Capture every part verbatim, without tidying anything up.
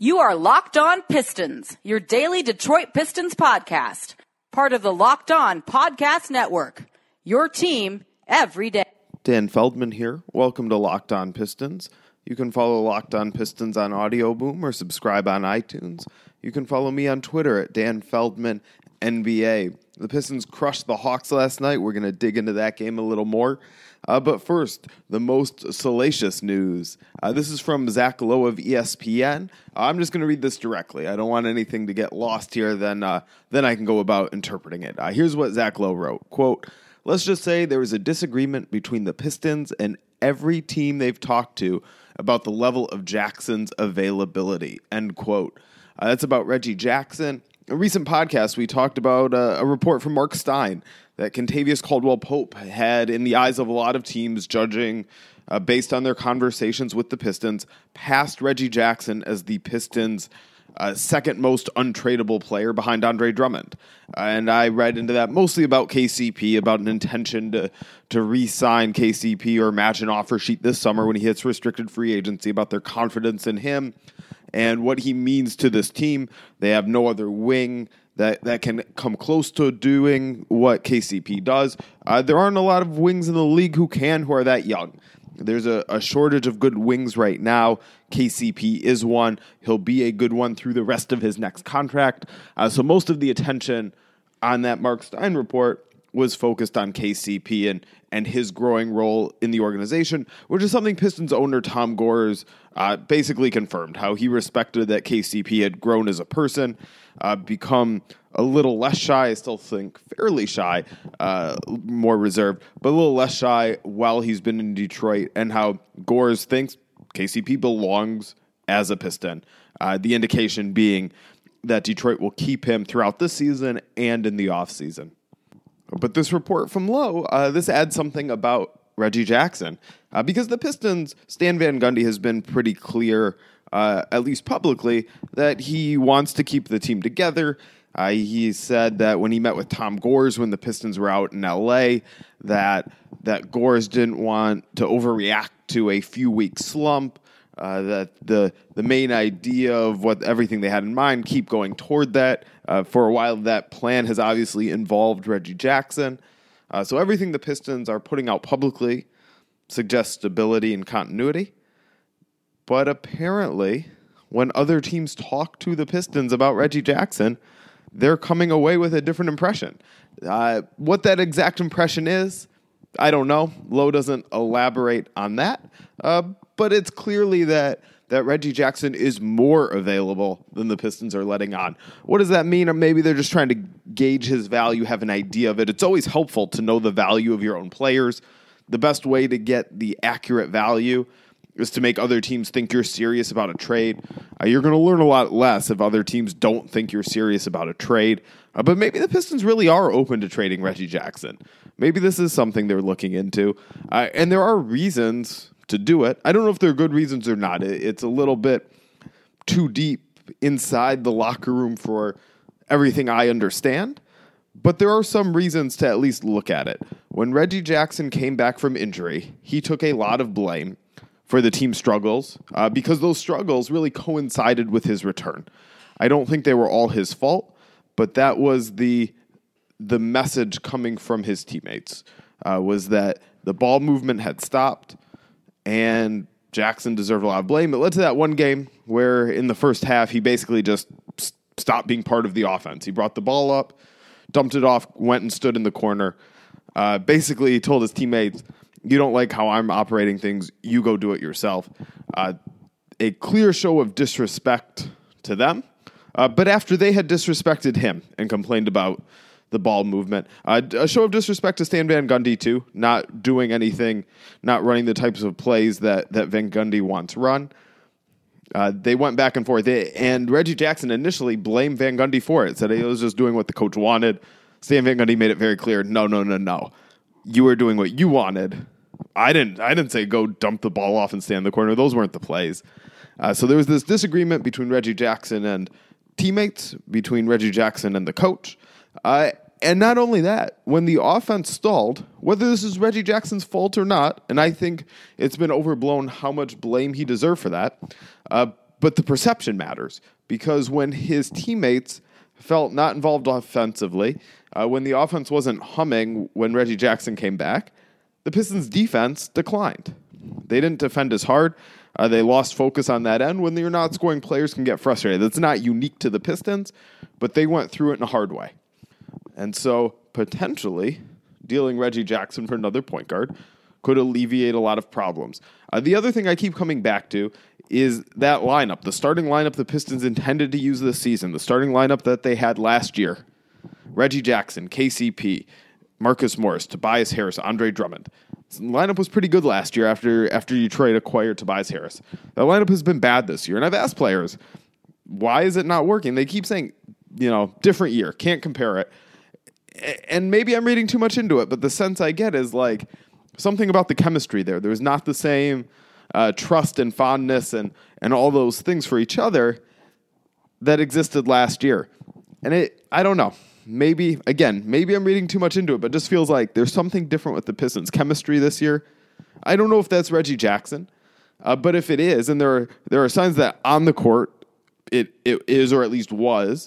You are Locked On Pistons, your daily Detroit Pistons podcast. Part of the Locked On Podcast Network. Your team every day. Dan Feldman here. Welcome to Locked On Pistons. You can follow Locked On Pistons on Audio Boom or subscribe on iTunes. You can follow me on Twitter at Dan Feldman N B A. The Pistons crushed the Hawks last night. We're going to dig into that game a little more. Uh, but first, the most salacious news. Uh, this is from Zach Lowe of E S P N. Uh, I'm just going to read this directly. I don't want anything to get lost here. Then, uh, then I can go about interpreting it. Uh, here's what Zach Lowe wrote. Quote, let's just say there was a disagreement between the Pistons and every team they've talked to about the level of Jackson's availability. End quote. Uh, that's about Reggie Jackson. In a recent podcast, we talked about uh, a report from Mark Stein that Kentavious Caldwell-Pope had, in the eyes of a lot of teams, judging uh, based on their conversations with the Pistons, passed Reggie Jackson as the Pistons' uh, second most untradeable player behind Andre Drummond. Uh, and I read into that mostly about K C P, about an intention to, to re-sign K C P or match an offer sheet this summer when he hits restricted free agency, about their confidence in him and what he means to this team. They have no other wing that, that can come close to doing what K C P does. Uh, there aren't a lot of wings in the league who can, who are that young. There's a, a shortage of good wings right now. K C P is one. He'll be a good one through the rest of his next contract. Uh, so most of the attention on that Mark Stein report was focused on K C P and, and his growing role in the organization, which is something Pistons owner Tom Gores uh, basically confirmed, how he respected that K C P had grown as a person, uh, become a little less shy, I still think fairly shy, uh, more reserved, but a little less shy while he's been in Detroit, and how Gores thinks K C P belongs as a Piston. Uh, the indication being that Detroit will keep him throughout this season and in the offseason. But this report from Lowe, uh, this adds something about Reggie Jackson. Uh, because the Pistons, Stan Van Gundy has been pretty clear, uh, at least publicly, that he wants to keep the team together. Uh, he said that when he met with Tom Gores when the Pistons were out in L A, that that Gores didn't want to overreact to a few-week slump, uh, that the the main idea of what everything they had in mind, keep going toward that. Uh, for a while, that plan has obviously involved Reggie Jackson. Uh, so everything the Pistons are putting out publicly suggests stability and continuity. But apparently, when other teams talk to the Pistons about Reggie Jackson, they're coming away with a different impression. Uh, what that exact impression is, I don't know. Lowe doesn't elaborate on that. Uh, but it's clearly that that Reggie Jackson is more available than the Pistons are letting on. What does that mean? Or maybe they're just trying to gauge his value, have an idea of it. It's always helpful to know the value of your own players. The best way to get the accurate value is to make other teams think you're serious about a trade. Uh, you're going to learn a lot less if other teams don't think you're serious about a trade. Uh, but maybe the Pistons really are open to trading Reggie Jackson. Maybe this is something they're looking into. Uh, and there are reasons to do it. I don't know if they're good reasons or not. It, it's a little bit too deep inside the locker room for everything I understand. But there are some reasons to at least look at it. When Reggie Jackson came back from injury, he took a lot of blame for the team's struggles, uh, because those struggles really coincided with his return. I don't think they were all his fault, but that was the the message coming from his teammates, uh, was that the ball movement had stopped, and Jackson deserved a lot of blame. It led to that one game where in the first half, he basically just stopped being part of the offense. He brought the ball up, dumped it off, went and stood in the corner. Uh, basically, he told his teammates, you don't like how I'm operating things, you go do it yourself. Uh, a clear show of disrespect to them. Uh, but after they had disrespected him and complained about the ball movement, uh, a show of disrespect to Stan Van Gundy, too, not doing anything, not running the types of plays that, that Van Gundy wants run. Uh, they went back and forth, and Reggie Jackson initially blamed Van Gundy for it, said he was just doing what the coach wanted. Stan Van Gundy made it very clear, no, no, no, no. You were doing what you wanted. I didn't I didn't say go dump the ball off and stand in the corner. Those weren't the plays. Uh, so there was this disagreement between Reggie Jackson and teammates, between Reggie Jackson and the coach. Uh, and not only that, when the offense stalled, whether this is Reggie Jackson's fault or not, and I think it's been overblown how much blame he deserved for that, uh, but the perception matters, because when his teammates felt not involved offensively, uh, when the offense wasn't humming when Reggie Jackson came back, the Pistons' defense declined. They didn't defend as hard. Uh, they lost focus on that end. When you're not scoring, players can get frustrated. That's not unique to the Pistons, but they went through it in a hard way. And so potentially dealing Reggie Jackson for another point guard could alleviate a lot of problems. Uh, the other thing I keep coming back to is that lineup, the starting lineup the Pistons intended to use this season, the starting lineup that they had last year. Reggie Jackson, K C P, Marcus Morris, Tobias Harris, Andre Drummond. The lineup was pretty good last year after after Detroit acquired Tobias Harris. That lineup has been bad this year, and I've asked players, why is it not working? They keep saying, you know, different year, can't compare it. And maybe I'm reading too much into it, but the sense I get is like something about the chemistry there. There's not the same uh, trust and fondness and, and all those things for each other that existed last year. And it, I don't know. Maybe, again, maybe I'm reading too much into it, but it just feels like there's something different with the Pistons' chemistry this year. I don't know if that's Reggie Jackson, uh, but if it is, and there are, there are signs that on the court it it is, or at least was,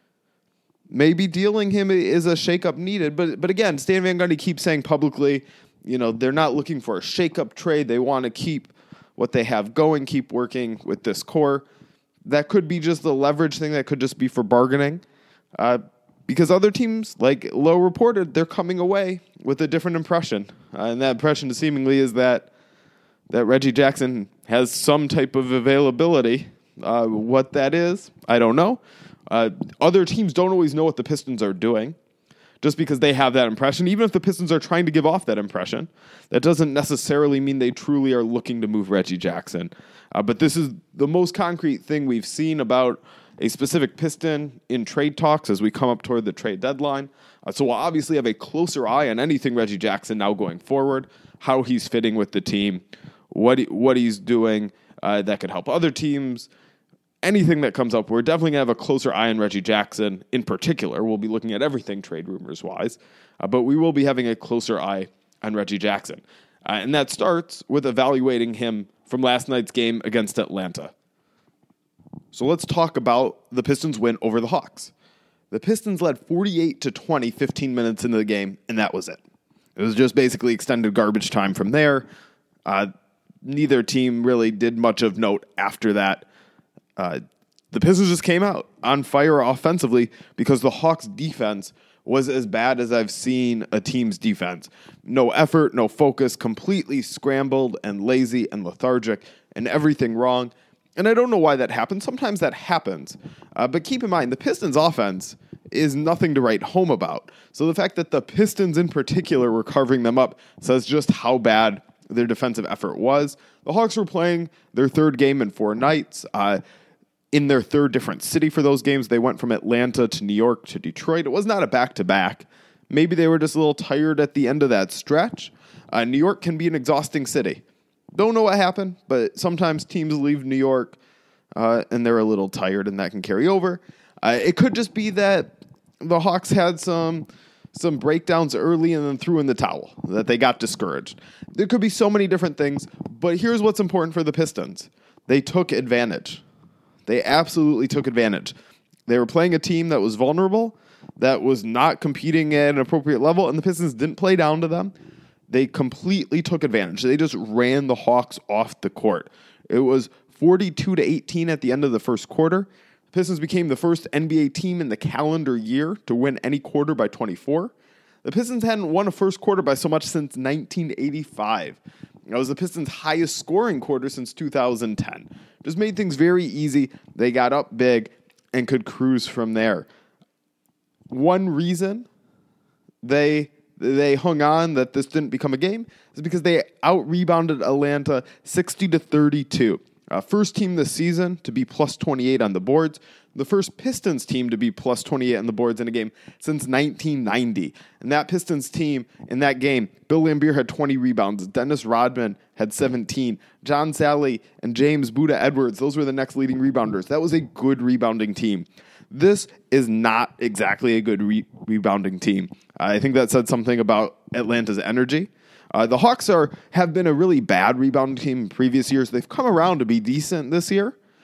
maybe dealing him is a shakeup needed. But but again, Stan Van Gundy keeps saying publicly, you know, they're not looking for a shakeup trade. They want to keep what they have going, keep working with this core. That could be just the leverage thing. That could just be for bargaining. Uh, because other teams, like Lowe reported, they're coming away with a different impression. Uh, and that impression seemingly is that that Reggie Jackson has some type of availability. Uh, what that is, I don't know. Uh, other teams don't always know what the Pistons are doing just because they have that impression. Even if the Pistons are trying to give off that impression, that doesn't necessarily mean they truly are looking to move Reggie Jackson. Uh, but this is the most concrete thing we've seen about a specific Piston in trade talks as we come up toward the trade deadline. Uh, so we'll obviously have a closer eye on anything Reggie Jackson now going forward, how he's fitting with the team, what he, what he's doing uh, that could help other teams. Anything that comes up, we're definitely going to have a closer eye on Reggie Jackson in particular. We'll be looking at everything trade rumors-wise, uh, but we will be having a closer eye on Reggie Jackson. Uh, and that starts with evaluating him from last night's game against Atlanta. So let's talk about the Pistons' win over the Hawks. The Pistons led forty-eight to twenty, fifteen minutes into the game, and that was it. It was just basically extended garbage time from there. Uh, neither team really did much of note after that. Uh, the Pistons just came out on fire offensively because the Hawks' defense was as bad as I've seen a team's defense. No effort, no focus, completely scrambled and lazy and lethargic and everything wrong. And I don't know why that happens. Sometimes that happens. Uh, but keep in mind, the Pistons' offense is nothing to write home about. So the fact that the Pistons in particular were carving them up says just how bad their defensive effort was. The Hawks were playing their third game in four nights. Uh, in their third different city for those games, they went from Atlanta to New York to Detroit. It was not a back-to-back. Maybe they were just a little tired at the end of that stretch. Uh, New York can be an exhausting city. Don't know what happened, but sometimes teams leave New York uh, and they're a little tired, and that can carry over. Uh, it could just be that the Hawks had some some breakdowns early and then threw in the towel, that they got discouraged. There could be so many different things, but here's what's important for the Pistons. They took advantage. They absolutely took advantage. They were playing a team that was vulnerable, that was not competing at an appropriate level, and the Pistons didn't play down to them. They completely took advantage. They just ran the Hawks off the court. It was forty-two to eighteen at the end of the first quarter. The Pistons became the first N B A team in the calendar year to win any quarter by twenty-four. The Pistons hadn't won a first quarter by so much since nineteen eighty-five. That was the Pistons' highest scoring quarter since two thousand ten. Just made things very easy. They got up big and could cruise from there. One reason they they hung on that this didn't become a game is because they out-rebounded Atlanta sixty to thirty-two. Uh, first team this season to be plus twenty-eight on the boards. The first Pistons team to be plus twenty-eight on the boards in a game since nineteen ninety. And that Pistons team in that game, Bill Laimbeer had twenty rebounds. Dennis Rodman had seventeen. John Sally and James Buddha Edwards, those were the next leading rebounders. That was a good rebounding team. This is not exactly a good re- rebounding team. I think that said something about Atlanta's energy. Uh, the Hawks are have been a really bad rebounding team in previous years. They've come around to be decent this year.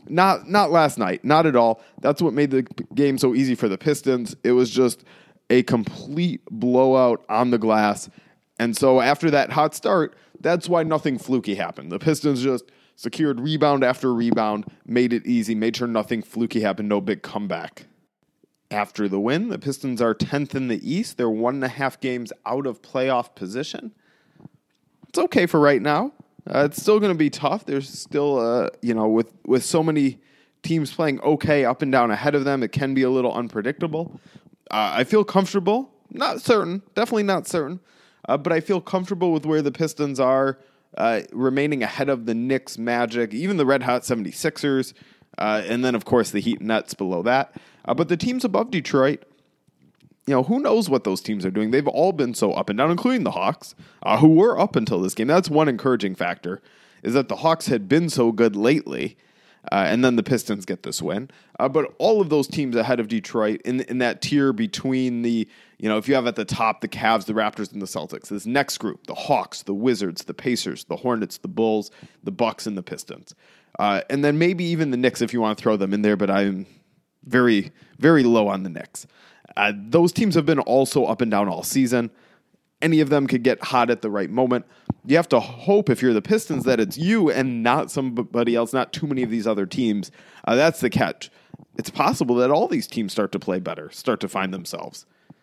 Not not last night. Not at all. That's what made the game so easy for the Pistons. It was just a complete blowout on the glass. And so after that hot start, that's why nothing fluky happened. The Pistons just secured rebound after rebound, made it easy, made sure nothing fluky happened, no big comeback. After the win, the Pistons are tenth in the East. They're one and a half games out of playoff position. It's okay for right now. Uh, it's still going to be tough. There's still, uh, you know, with, with so many teams playing okay up and down ahead of them, it can be a little unpredictable. Uh, I feel comfortable. Not certain. Definitely not certain. Uh, but I feel comfortable with where the Pistons are, uh, remaining ahead of the Knicks, Magic, even the Red Hot seventy-sixers, uh, and then, of course, the Heat, Nets below that. Uh, but the teams above Detroit, you know, who knows what those teams are doing? They've all been so up and down, including the Hawks, uh, who were up until this game. That's one encouraging factor, is that the Hawks had been so good lately, uh, and then the Pistons get this win. Uh, but all of those teams ahead of Detroit, in in that tier between the, you know, if you have at the top the Cavs, the Raptors, and the Celtics, this next group, the Hawks, the Wizards, the Pacers, the Hornets, the Bulls, the Bucks, and the Pistons. Uh, and then maybe even the Knicks if you want to throw them in there, but I'm very, very low on the Knicks. Uh, those teams have been also up and down all season. Any of them could get hot at the right moment. You have to hope, if you're the Pistons, that it's you and not somebody else, not too many of these other teams. Uh, that's the catch. It's possible that all these teams start to play better, start to find themselves.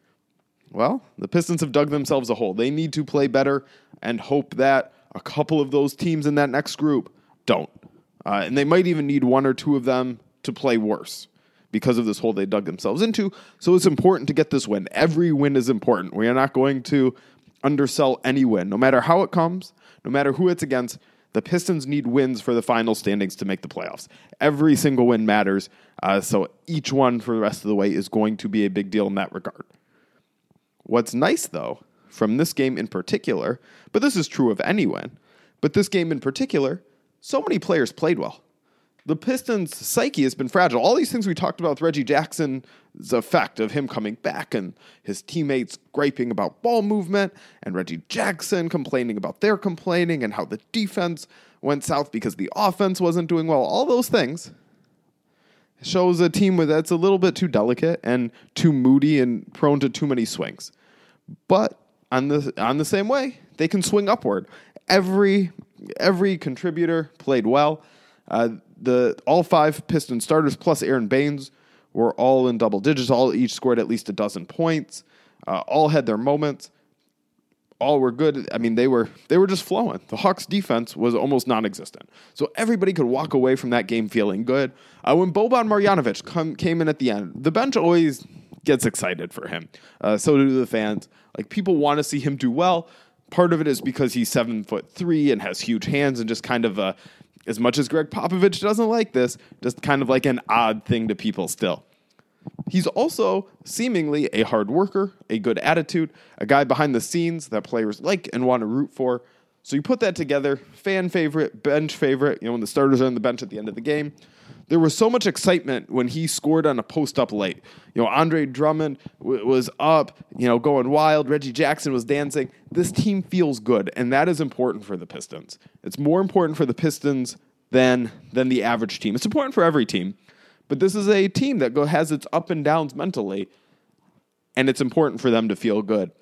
Well, the Pistons have dug themselves a hole. They need to play better and hope that a couple of those teams in that next group don't. Uh, and they might even need one or two of them to play worse because of this hole they dug themselves into. So it's important to get this win. Every win is important. We are not going to undersell any win. No matter how it comes, no matter who it's against, the Pistons need wins for the final standings to make the playoffs. Every single win matters. Uh, so each one for the rest of the way is going to be a big deal in that regard. What's nice, though, from this game in particular, but this is true of any win, but this game in particular, so many players played well. The Pistons' psyche has been fragile. All these things we talked about with Reggie Jackson's effect of him coming back and his teammates griping about ball movement and Reggie Jackson complaining about their complaining and how the defense went south because the offense wasn't doing well. All those things shows a team that's a little bit too delicate and too moody and prone to too many swings. But on the on the same way, they can swing upward. Every every contributor played well. Uh, the all five Piston starters plus Aaron Baines were all in double digits. All each scored at least a dozen points. Uh, all had their moments. All were good. I mean, they were they were just flowing. The Hawks' defense was almost non-existent. So everybody could walk away from that game feeling good. Uh, when Boban Marjanovic come, came in at the end, the bench always gets excited for him. Uh, so do the fans. Like, people want to see him do well. Part of it is because he's seven foot three and has huge hands and just kind of a, as much as Greg Popovich doesn't like this, just kind of like an odd thing to people still. He's also seemingly a hard worker, a good attitude, a guy behind the scenes that players like and want to root for. So you put that together, fan favorite, bench favorite, you know, when the starters are on the bench at the end of the game. There was so much excitement when he scored on a post-up late. You know, Andre Drummond w- was up, you know, going wild. Reggie Jackson was dancing. This team feels good, and that is important for the Pistons. It's more important for the Pistons than, than the average team. It's important for every team. But this is a team that go, has its up and downs mentally, and it's important for them to feel good.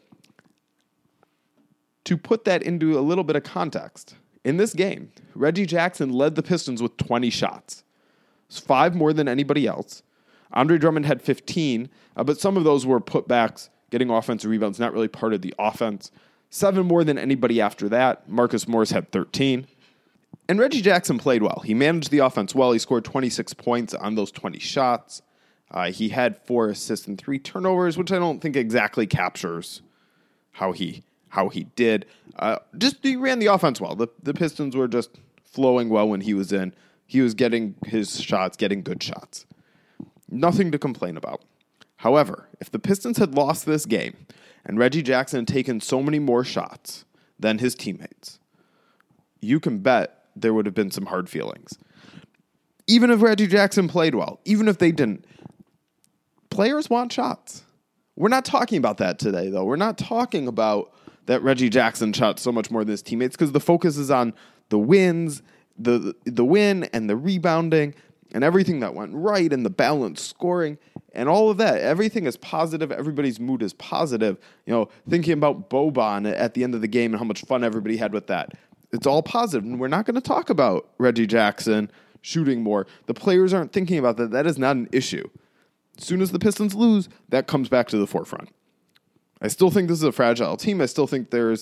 To put that into a little bit of context, in this game, Reggie Jackson led the Pistons with twenty shots. It's five more than anybody else. Andre Drummond had fifteen, uh, but some of those were putbacks, getting offensive rebounds, not really part of the offense. Seven more than anybody after that. Marcus Morris had thirteen. And Reggie Jackson played well. He managed the offense well. He scored twenty-six points on those twenty shots. Uh, he had four assists and three turnovers, which I don't think exactly captures how he how he did. Uh, just he ran the offense well. The, the Pistons were just flowing well when he was in. He was getting his shots, getting good shots. Nothing to complain about. However, if the Pistons had lost this game and Reggie Jackson had taken so many more shots than his teammates, you can bet there would have been some hard feelings. Even if Reggie Jackson played well, even if they didn't, players want shots. We're not talking about that today, though. We're not talking about that Reggie Jackson shot so much more than his teammates because the focus is on the wins, the the win and the rebounding and everything that went right and the balanced scoring and all of that. Everything is positive. Everybody's mood is positive. You know, thinking about Boban at the end of the game and how much fun everybody had with that. It's all positive, and we're not going to talk about Reggie Jackson shooting more. The players aren't thinking about that. That is not an issue. As soon as the Pistons lose, that comes back to the forefront. I still think this is a fragile team. I still think there's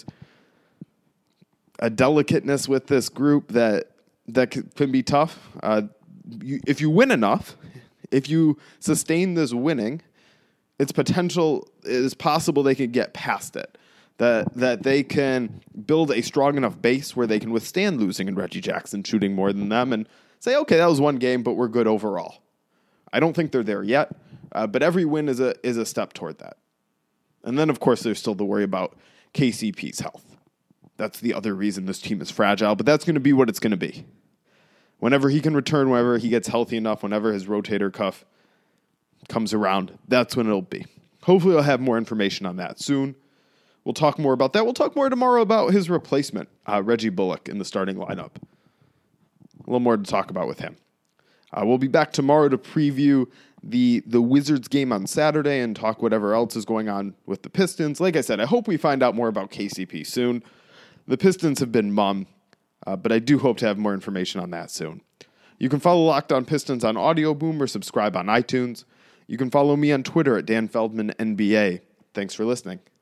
a delicateness with this group that that can be tough. Uh, you, if you win enough, if you sustain this winning, it's potential. It is possible they can get past it. That that they can build a strong enough base where they can withstand losing and Reggie Jackson shooting more than them and say, okay, that was one game, but we're good overall. I don't think they're there yet, uh, but every win is a is a step toward that. And then, of course, there's still the worry about K C P's health. That's the other reason this team is fragile, but that's going to be what it's going to be. Whenever he can return, whenever he gets healthy enough, whenever his rotator cuff comes around, that's when it'll be. Hopefully I'll have more information on that soon. We'll talk more about that. We'll talk more tomorrow about his replacement, uh, Reggie Bullock, in the starting lineup. A little more to talk about with him. Uh, we'll be back tomorrow to preview the the Wizards game on Saturday and talk whatever else is going on with the Pistons. Like I said, I hope we find out more about K C P soon. The Pistons have been mum, uh, but I do hope to have more information on that soon. You can follow Locked On Pistons on Audio Boom or subscribe on iTunes. You can follow me on Twitter at Dan Feldman N B A. Thanks for listening.